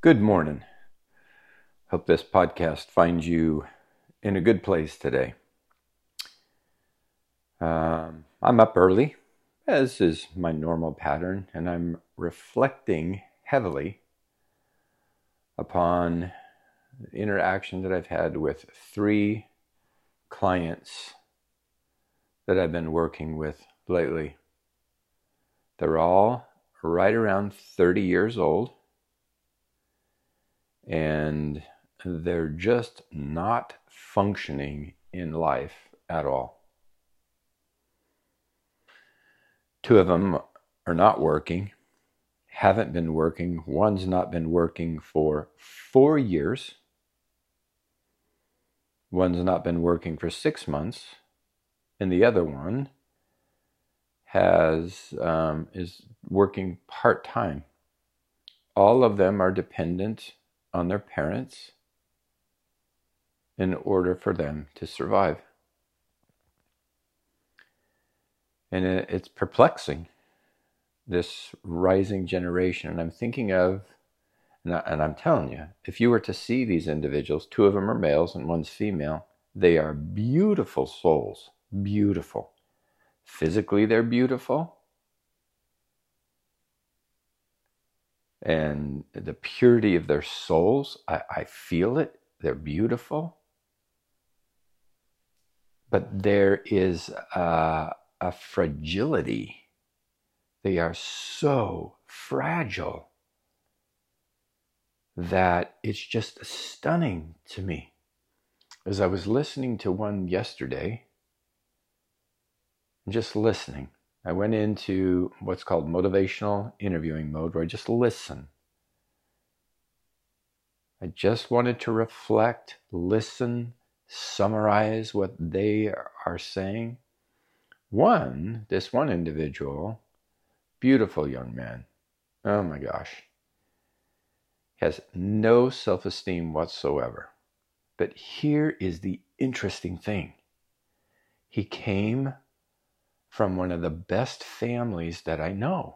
Good morning. Hope this podcast finds you in a good place today. I'm up early, as is my normal pattern, and I'm reflecting heavily upon the interaction that I've had with 3 clients that I've been working with lately. They're all right around 30 years old, and they're just not functioning in life at all. 2 of them are not working, haven't been working. One's not been working for 4 years. One's not been working for 6 months. And the other one is working part-time. All of them are dependent on their parents in order for them to survive. And it's perplexing, this rising generation. And I'm thinking of, and I'm telling you, if you were to see these individuals, 2 of them are males and one's female, they are beautiful souls, beautiful. Physically, they're beautiful. And the purity of their souls, I feel it. They're beautiful. But there is a fragility. They are so fragile that it's just stunning to me. As I was listening to one yesterday, just listening, I went into what's called motivational interviewing mode, where I just listen. I just wanted to reflect, listen, summarize what they are saying. This one individual, beautiful young man, oh my gosh, has no self-esteem whatsoever. But here is the interesting thing. He came from one of the best families that I know.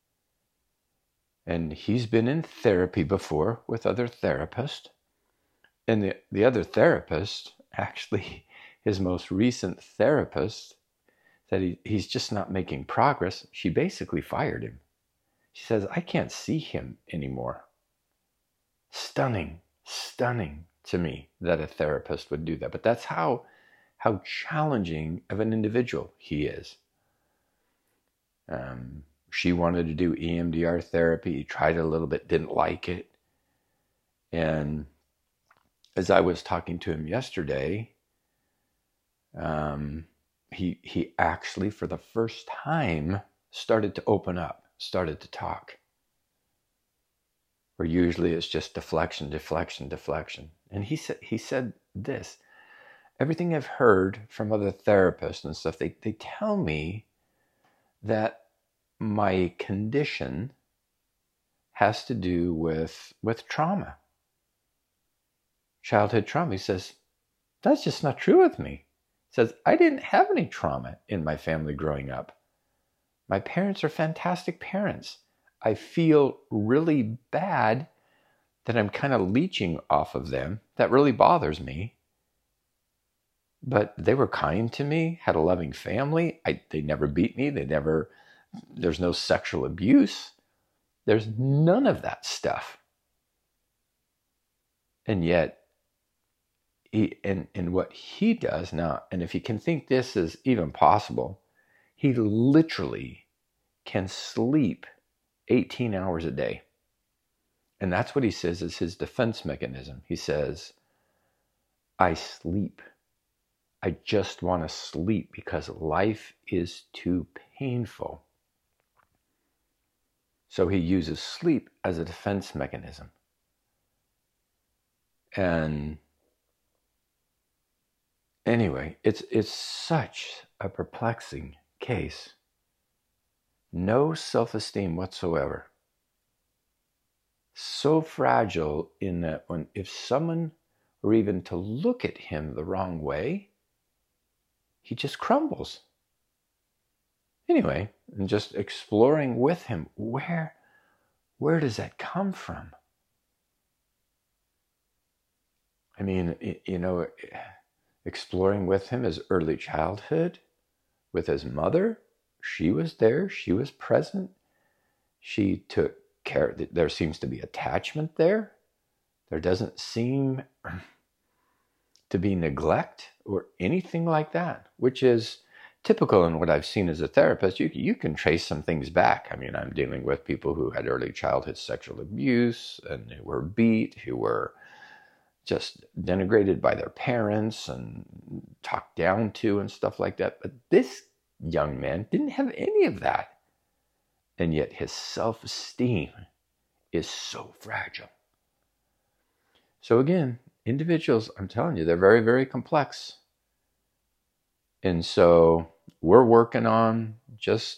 And he's been in therapy before with other therapists. And the other therapist, actually his most recent therapist, said he's just not making progress. She basically fired him. She says, I can't see him anymore. Stunning to me that a therapist would do that. But that's how challenging of an individual he is. She wanted to do EMDR therapy. He tried it a little bit, didn't like it. And as I was talking to him yesterday, he actually, for the first time, started to open up, started to talk. Where usually it's just deflection. And he said this, everything I've heard from other therapists and stuff, they tell me that my condition has to do with trauma. Childhood trauma. He says, that's just not true with me. He says, I didn't have any trauma in my family growing up. My parents are fantastic parents. I feel really bad that I'm kind of leeching off of them. That really bothers me. But they were kind to me, had a loving family. They never beat me. There's no sexual abuse. There's none of that stuff. And yet, and what he does now, and if you can think this is even possible, he literally can sleep 18 hours a day. And that's what he says is his defense mechanism. He says, I sleep. I just want to sleep because life is too painful. So he uses sleep as a defense mechanism. And anyway, it's such a perplexing case. No self-esteem whatsoever. So fragile in that if someone were even to look at him the wrong way, he just crumbles. Anyway, and just exploring with him, where does that come from? I mean, exploring with him his early childhood with his mother. She was there. She was present. She took care. There seems to be attachment there. There doesn't seem to be neglect or anything like that, which is typical in what I've seen as a therapist. You can trace some things back. I mean, I'm dealing with people who had early childhood sexual abuse and who were beat, who were just denigrated by their parents and talked down to and stuff like that. But this young man didn't have any of that. And yet his self-esteem is so fragile. So again, individuals, I'm telling you, they're very, very complex. And so we're working on just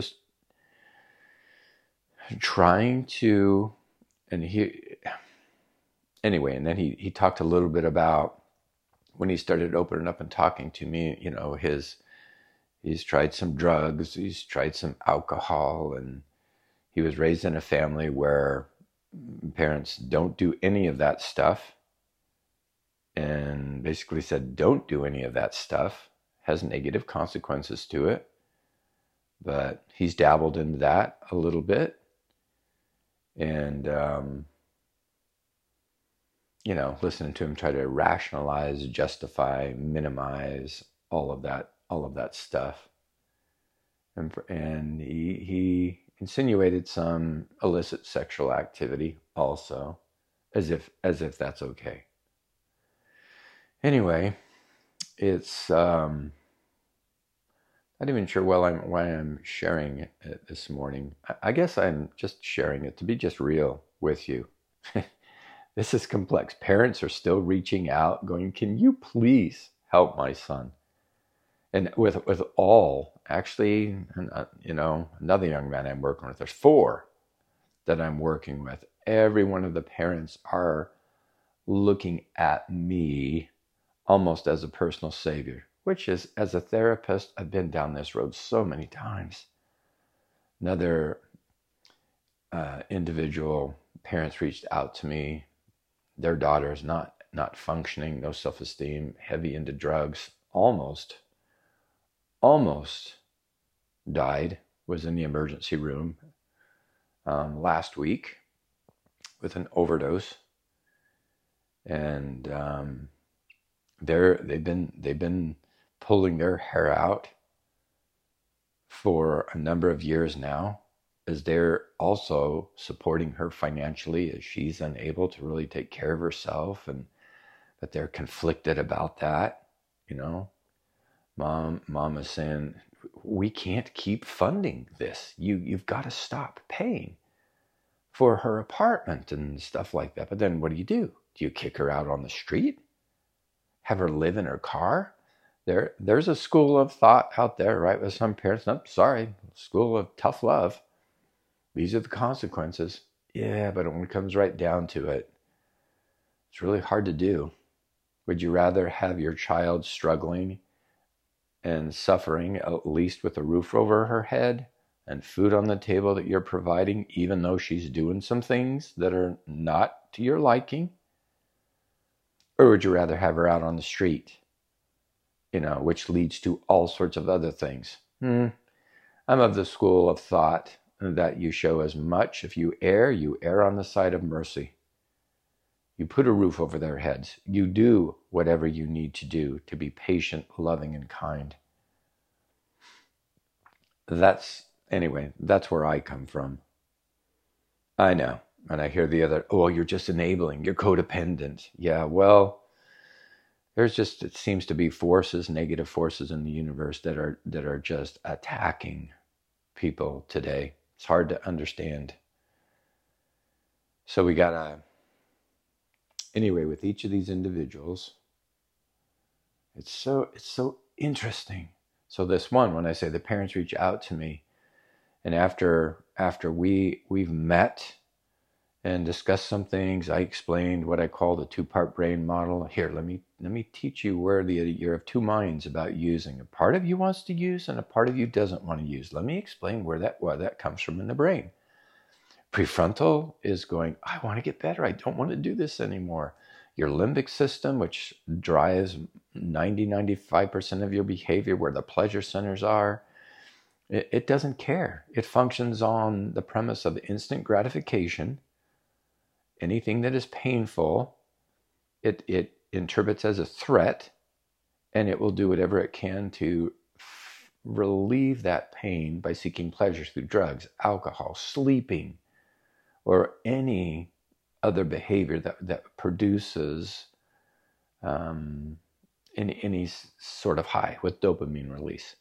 trying to, and anyway, and then he talked a little bit about when he started opening up and talking to me, he's tried some drugs, he's tried some alcohol, and he was raised in a family where parents don't do any of that stuff, and basically said, don't do any of that stuff. Has negative consequences to it. But he's dabbled into that a little bit. And, listening to him try to rationalize, justify, minimize all of that stuff. And he insinuated some illicit sexual activity also, as if that's okay. Anyway, it's not even sure why I'm sharing it this morning. I guess I'm just sharing it to be just real with you. This is complex. Parents are still reaching out, going, "Can you please help my son?" And with all, actually, another young man I'm working with, there's 4 that I'm working with. Every one of the parents are looking at me almost as a personal savior, which is, as a therapist, I've been down this road so many times. Another individual, parents reached out to me. Their daughter is not functioning, no self-esteem, heavy into drugs, almost died, was in the emergency room last week with an overdose. And they've been pulling their hair out for a number of years now, as they're also supporting her financially, as she's unable to really take care of herself, and that they're conflicted about that. Mom is saying, we can't keep funding this. You've got to stop paying for her apartment and stuff like that. But then what do? Do you kick her out on the street? Have her live in her car? There's a school of thought out there, right, with some parents. No, sorry, school of tough love. These are the consequences. Yeah, but when it comes right down to it, it's really hard to do. Would you rather have your child struggling and suffering, at least with a roof over her head and food on the table that you're providing, even though she's doing some things that are not to your liking? Or would you rather have her out on the street, which leads to all sorts of other things? I'm of the school of thought that you show as much. If you err on the side of mercy. You put a roof over their heads. You do whatever you need to do to be patient, loving, and kind. That's where I come from. I know. And I hear the other, oh, you're just enabling, you're codependent. Yeah, well, it seems to be negative forces in the universe that are just attacking people today. It's hard to understand. So we gotta, anyway, with each of these individuals, it's so interesting. So this one, when I say the parents reach out to me, and after we've met and discussed some things, I explained what I call the 2-part brain model. Here, let me teach you where you have 2 minds about using. A part of you wants to use and a part of you doesn't want to use. Let me explain where that comes from in the brain. Prefrontal is going, I want to get better. I don't want to do this anymore. your limbic system, which drives 95% of your behavior, where the pleasure centers are. It doesn't care. It functions on the premise of instant gratification. Anything that is painful, it interprets as a threat, and it will do whatever it can to relieve that pain by seeking pleasure through drugs, alcohol, sleeping, or any other behavior that produces any sort of high with dopamine release.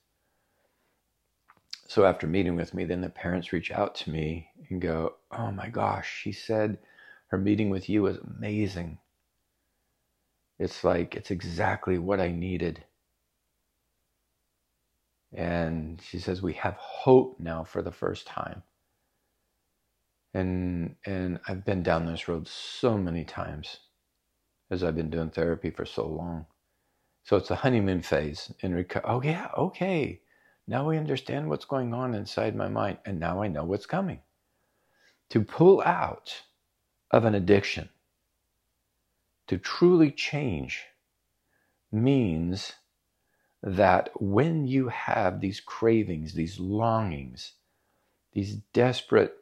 So after meeting with me, then the parents reach out to me and go, "Oh my gosh, she said her meeting with you was amazing. It's like, it's exactly what I needed." And she says, "We have hope now for the first time." And I've been down this road so many times as I've been doing therapy for so long. So it's a honeymoon phase. Oh yeah, okay. Now we understand what's going on inside my mind, and now I know what's coming. To pull out of an addiction, to truly change, means that when you have these cravings, these longings, these desperate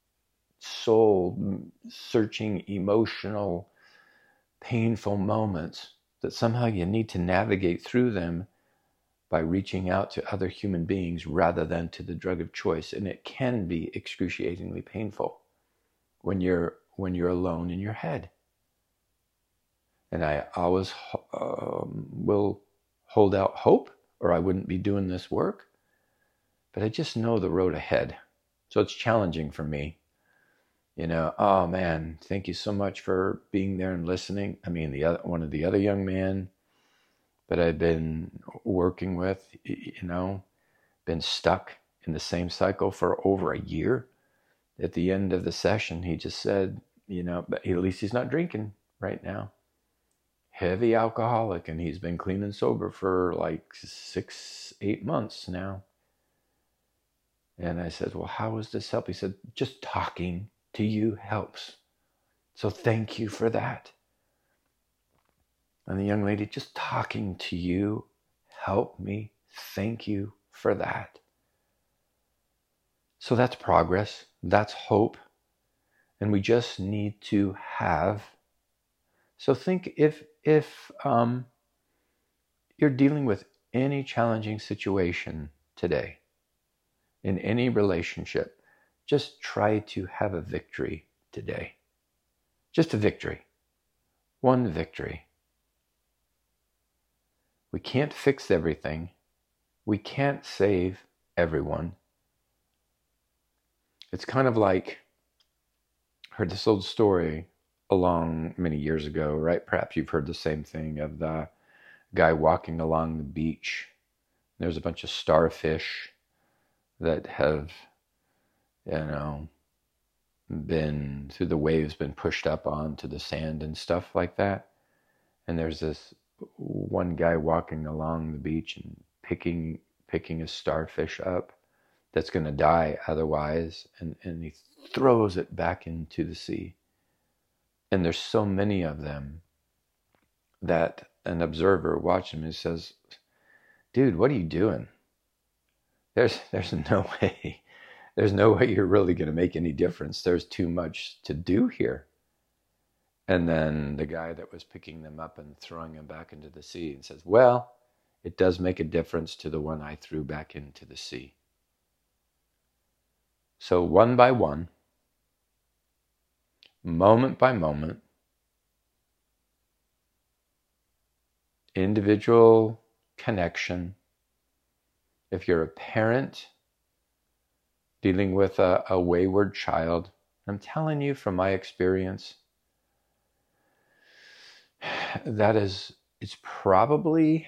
soul-searching, emotional, painful moments, that somehow you need to navigate through them by reaching out to other human beings rather than to the drug of choice. And it can be excruciatingly painful when you're alone in your head. And I always will hold out hope, or I wouldn't be doing this work. But I just know the road ahead. So it's challenging for me. Oh man, thank you so much for being there and listening. I mean, one of the other young men that I've been working with, been stuck in the same cycle for over a year. At the end of the session, he just said, but at least he's not drinking right now. Heavy alcoholic, and he's been clean and sober for like 6-8 months now. And I said, "Well, how does this help?" He said, "Just talking to you helps. So thank you for that." And the young lady, "Just talking to you helped me. Thank you for that." So that's progress. That's hope. And we just need to have. So think if you're dealing with any challenging situation today, in any relationship, just try to have a victory today. Just a victory. One victory. We can't fix everything. We can't save everyone. It's kind of like, I heard this old story along many years ago, right? Perhaps you've heard the same thing, of the guy walking along the beach. There's a bunch of starfish that have, been through the waves, been pushed up onto the sand and stuff like that. And there's this one guy walking along the beach and picking a starfish up that's going to die otherwise, and he throws it back into the sea. And there's so many of them that an observer watching him says, "Dude, what are you doing? There's no way. There's no way you're really going to make any difference. There's too much to do here." And then the guy that was picking them up and throwing them back into the sea and says, "Well, it does make a difference to the one I threw back into the sea." So one by one, moment by moment, individual connection. If you're a parent dealing with a wayward child, I'm telling you from my experience, it's probably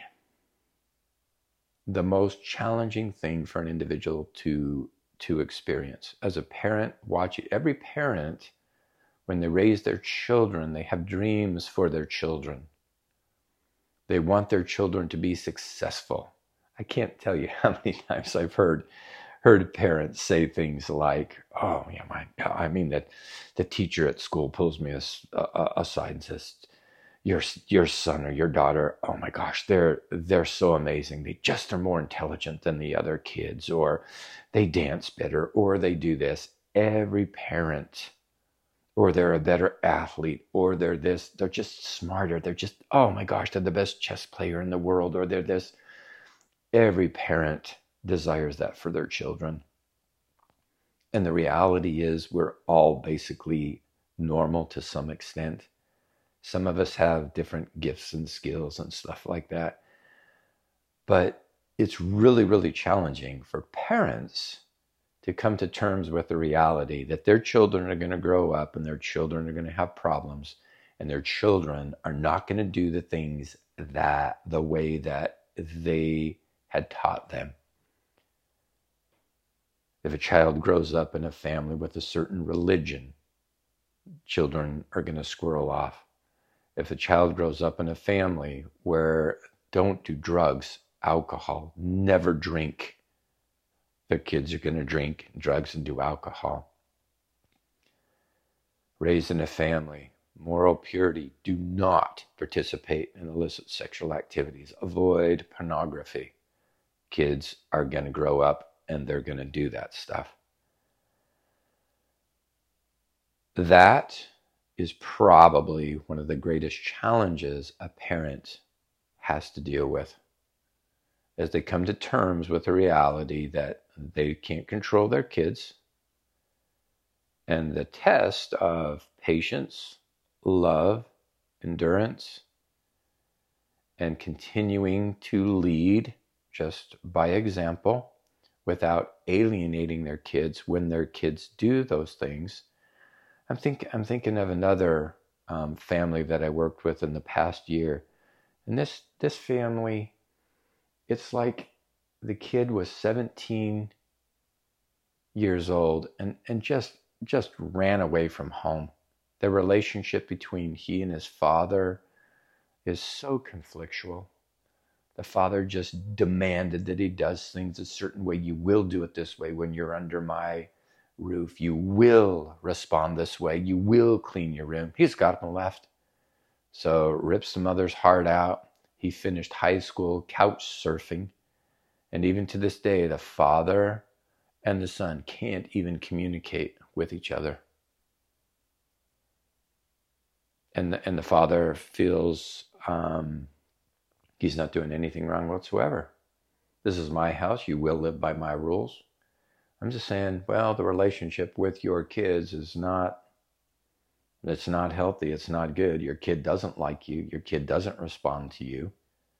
the most challenging thing for an individual to experience. As a parent, every parent, when they raise their children, they have dreams for their children. They want their children to be successful. I can't tell you how many times I've heard parents say things like, "Oh, yeah, that the teacher at school pulls me aside and says, your son or your daughter, oh my gosh, they're so amazing. They just are more intelligent than the other kids, or they dance better, or they do this. Every parent, or they're a better athlete, or they're this, they're just smarter. They're just, oh my gosh, they're the best chess player in the world, or they're this. Every parent desires that for their children. And the reality is we're all basically normal to some extent. Some of us have different gifts and skills and stuff like that. But it's really, really challenging for parents to come to terms with the reality that their children are going to grow up and their children are going to have problems, and their children are not going to do the things that the way that they had taught them. If a child grows up in a family with a certain religion, children are going to squirrel off. If a child grows up in a family where don't do drugs, alcohol, never drink, the kids are going to drink drugs and do alcohol. Raised in a family, moral purity, do not participate in illicit sexual activities, avoid pornography. Kids are going to grow up and they're going to do that stuff. That is probably one of the greatest challenges a parent has to deal with, as they come to terms with the reality that they can't control their kids, and the test of patience, love, endurance, and continuing to lead just by example without alienating their kids when their kids do those things. I'm thinking of another family that I worked with in the past year, and this family, it's like the kid was 17 years old and just ran away from home. The relationship between he and his father is so conflictual. The father just demanded that he does things a certain way. You will do it this way when you're under my roof. You will respond this way. You will clean your room. He's got up and left. So rips the mother's heart out. He finished high school couch surfing. And even to this day, the father and the son can't even communicate with each other. And the father feels he's not doing anything wrong whatsoever. This is my house. You will live by my rules. I'm just saying, well, the relationship with your kids it's not healthy. It's not good. Your kid doesn't like you. Your kid doesn't respond to you.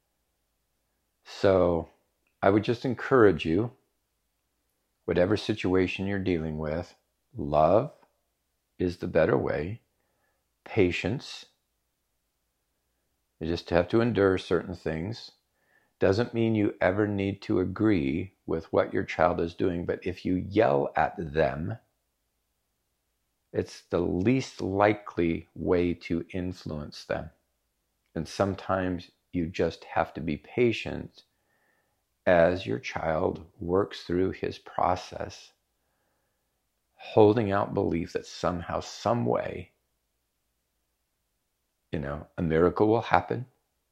So I would just encourage you, whatever situation you're dealing with, love is the better way. Patience. You just have to endure certain things. Doesn't mean you ever need to agree with what your child is doing, but if you yell at them, it's the least likely way to influence them. And sometimes you just have to be patient as your child works through his process, holding out belief that somehow, some way, a miracle will happen.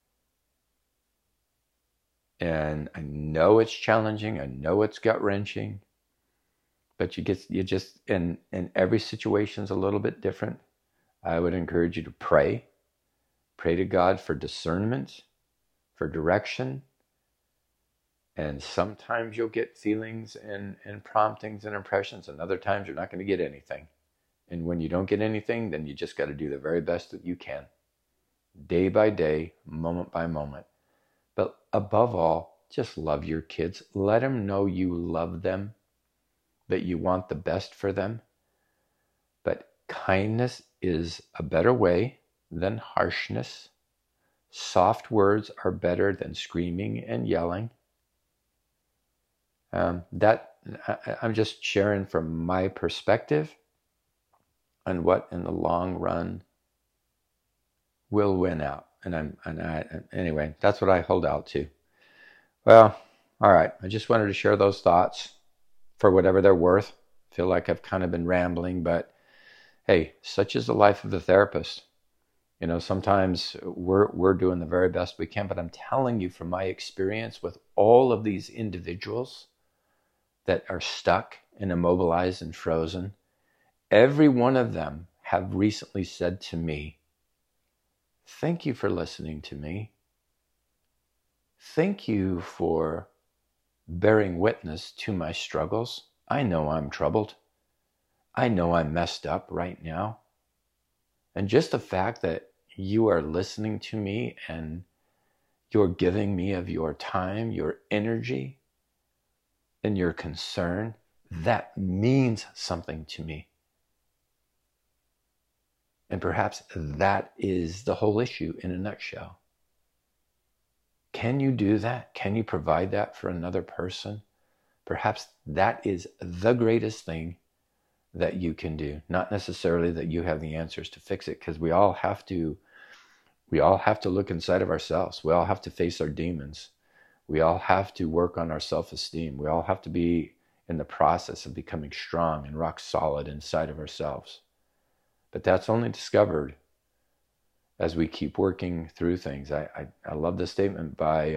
And I know it's challenging. I know it's gut-wrenching. But and every situation's a little bit different. I would encourage you to pray. Pray to God for discernment, for direction. And sometimes you'll get feelings and promptings and impressions, and other times you're not going to get anything. And when you don't get anything, then you just got to do the very best that you can. Day by day, moment by moment. But above all, just love your kids. Let them know you love them, that you want the best for them. But kindness is a better way than harshness. Soft words are better than screaming and yelling. I'm just sharing from my perspective on what in the long run will win out. Anyway, that's what I hold out to. Well, all right. I just wanted to share those thoughts for whatever they're worth. I feel like I've kind of been rambling, but hey, such is the life of the therapist. Sometimes we're doing the very best we can, but I'm telling you from my experience with all of these individuals that are stuck and immobilized and frozen, every one of them have recently said to me, thank you for listening to me. Thank you for bearing witness to my struggles. I know I'm troubled. I know I'm messed up right now. And just the fact that you are listening to me and you're giving me of your time, your energy, and your concern, that means something to me. And perhaps that is the whole issue in a nutshell. Can you do that? Can you provide that for another person? Perhaps that is the greatest thing that you can do. Not necessarily that you have the answers to fix it, because we all have to look inside of ourselves. We all have to face our demons. We all have to work on our self-esteem. We all have to be in the process of becoming strong and rock solid inside of ourselves. But that's only discovered as we keep working through things. I love this statement by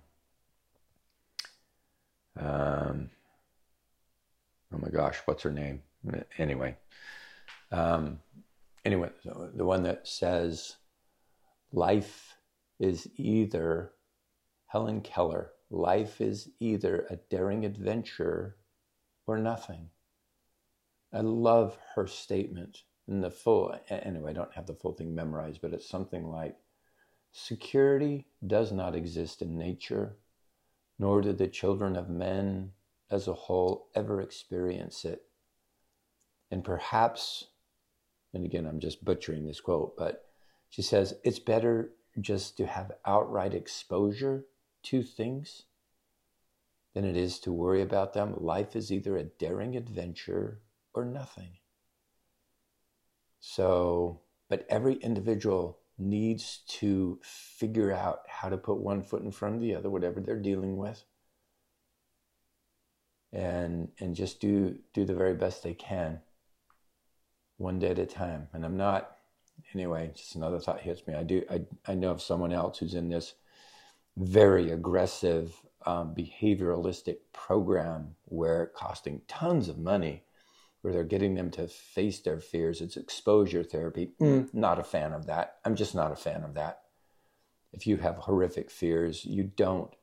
oh my gosh, what's her name? Anyway, the one that says, life is either, Helen Keller, life is either a daring adventure or nothing. I love her statement. In the full, anyway, I don't have the full thing memorized, but it's something like, security does not exist in nature, nor do the children of men as a whole ever experience it. And perhaps, and again, I'm just butchering this quote, but she says, it's better just to have outright exposure to things than it is to worry about them. Life is either a daring adventure or nothing. So, but every individual needs to figure out how to put one foot in front of the other, whatever they're dealing with, and just do the very best they can, one day at a time. And I'm not, anyway, just another thought hits me. I know of someone else who's in this very aggressive behavioralistic program where it's costing tons of money, where they're getting them to face their fears. It's exposure therapy. Not a fan of that. I'm just not a fan of that. If you have horrific fears, you don't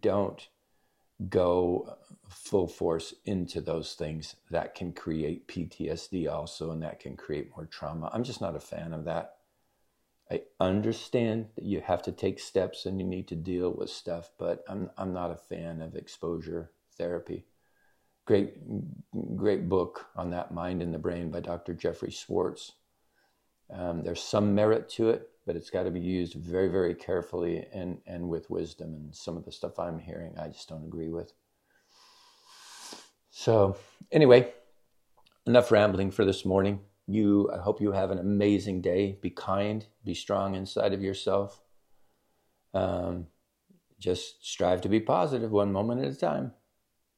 go full force into those things. That can create PTSD also, and that can create more trauma. I'm just not a fan of that. I understand that you have to take steps and you need to deal with stuff, but I'm not a fan of exposure therapy. Great book on that, Mind and the Brain, by Dr. Jeffrey Schwartz. There's some merit to it, but it's got to be used very, very carefully and with wisdom. And some of the stuff I'm hearing, I just don't agree with. So anyway, enough rambling for this morning. I hope you have an amazing day. Be kind, be strong inside of yourself. Just strive to be positive one moment at a time.